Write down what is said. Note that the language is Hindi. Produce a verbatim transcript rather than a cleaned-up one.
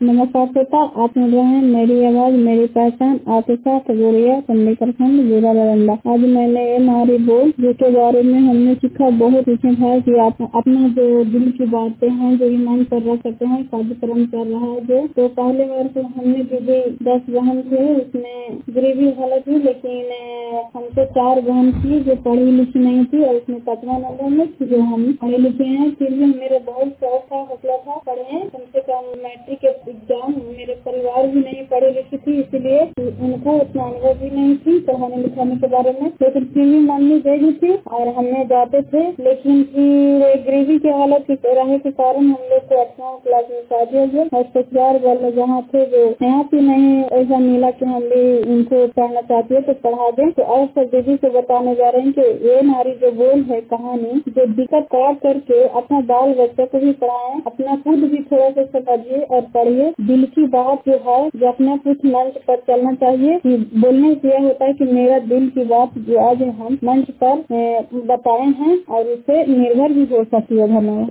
नमस्कार श्रोता, आप मिल रहे हैं मेरी आवाज मेरी पहचान आपके साथ गोरिया चंडी प्रखंड जिला नालंदा। आज मैंने ये नारी बोल जिसके बारे में हमने सीखा बहुत सीखा है कि आप अपना जो दिल की बातें हैं जो ईमान पर रख सकते हैं। कार्यक्रम चल रहा है जो तो पहले बार तो हमने दीदी दस बहन थे, उसमें गरीबी हालत थी, लेकिन हमसे चार बहन थी जो पढ़ी लिखी नहीं थी और उसमें पांचवा नंबर में थी जो हम पढ़े लिखे हैं। फिर भी मेरा बहुत शौक था, हौसला था पढ़े, कम से कम मैट्रिक एग्जाम। मेरे परिवार भी नहीं पढ़ी लिखी थी, इसलिए उनको उतना अनुभव भी नहीं थी पढ़ाने लिखाने के बारे में, लेकिन फिर भी मम्मी दे दी थी और हमने जाते थे। लेकिन फिर गरीबी की हालत रहे के कारण हम लोग को अठारह क्लास में शादी हो गई और ससुराल वाले जहाँ थे जो यहाँ पे नहीं ऐसा मिला कि हम भी उनको पढ़ना चाहती है तो पढ़ा दें। तो आज सब दीदी को बताने जा रहे हैं कि ये नारी जो बोल है कहानी जो दिक्कत काट करके अपना बाल बच्चे को भी पढ़ाए, अपना खुद भी थोड़ा सा समझिए और पढ़िए। दिल की बात जो है जो अपना कुछ मंच पर चलना चाहिए कि बोलने से यह होता है कि मेरा दिल की बात जो आज हम मंच पर बताए हैं और उससे निर्भर भी हो सकती है। धन्यवाद।